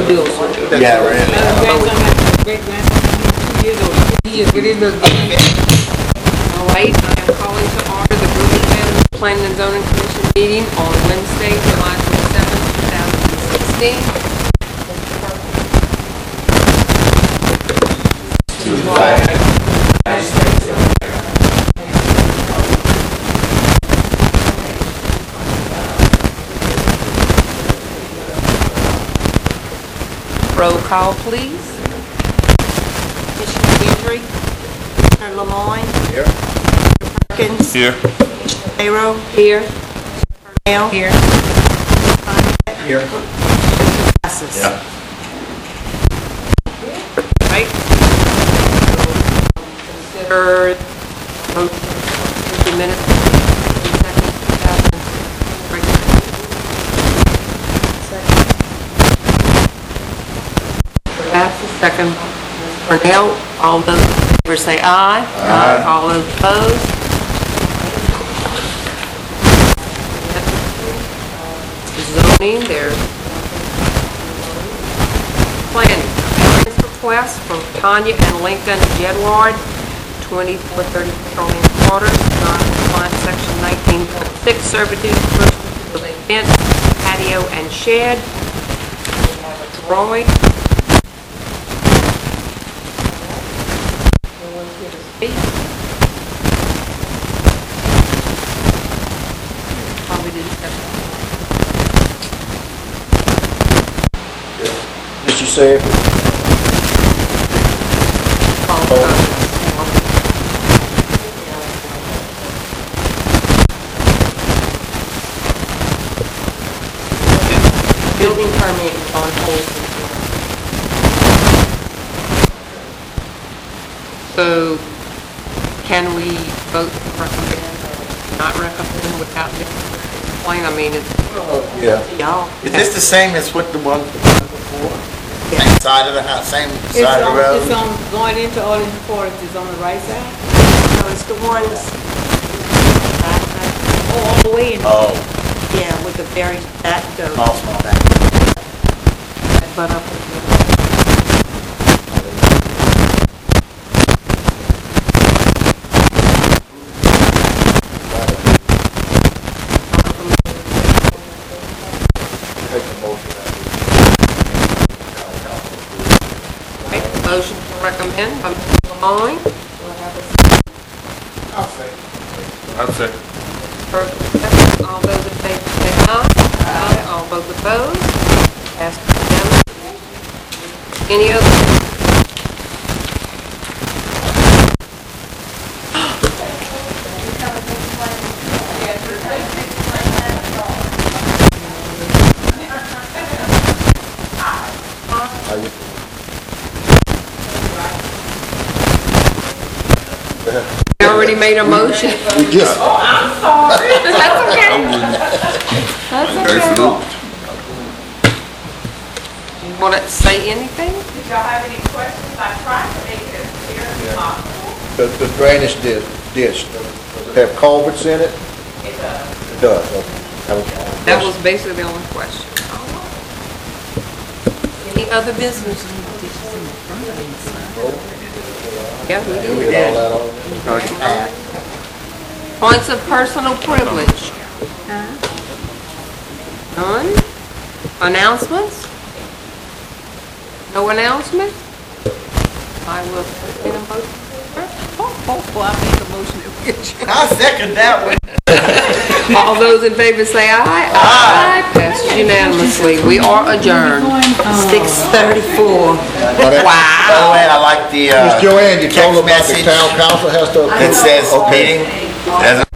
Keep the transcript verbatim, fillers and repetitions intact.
bills will do. Yeah, really. He is within the. All right, I am calling to order the Bloomington Planning and Zoning Commission meeting on Wednesday, July twenty-seventh, two thousand sixteen. Roll call, please. Commissioner Guidry, Commissioner Lemoyne. Here. Perkins. Here. Pharaoh. Here. Purnell. Here. Here. Passes. Yeah. Right. Consider the minutes. That's the second. Purnell, all those in favor say aye. Aye. All those opposed. Zoning, there's planning. Variance request from Tanya and Lincoln Jedward, twenty-four thirty Petroleum Quarters, non-compliant section nineteen point six, servitude, first building fence, patio, and shed. We have a drawing. No one's here to speak. Probably didn't step up. Did you say it? Building permit is on hold. So, can we vote to recommend or not recommend without this explain? I mean, it's Yeah. y'all. Is this the same as what the one before? Same side of the house, same It's side of the on, it's road? on, going into Arlington Forest, it's on the right side? So it's the ones, Oh, all the way in. Oh, yeah, with the very, that goes. small, small, that. But up. Take the motion out. Make a motion to recommend by Mister Lamone. I'll say. I'd say. First and second, all those in favor say aye. Aye. All those opposed. Passed unanimously. Any other? You already made a motion. We just, That's okay. That's okay. You want to say anything? Did y'all have any questions? I tried to make it as clear as possible. the, the drainage ditch, ditch, does it have culverts in it? It does. It does, okay. That was- That was basically the only question. Any other business? Yeah, we We did. did all that on. Points of personal privilege. None? Announcements? No announcement? I will entertain a motion. Oh, oh, oh, I make a motion to adjourn. I second that one. All those in favor say aye. Aye. Passed unanimously. We are adjourned. Six thirty-four. By the Wow. way, I like the, uh, Miss Joanne, you told text them about the message town council has to. that says Okay. meeting as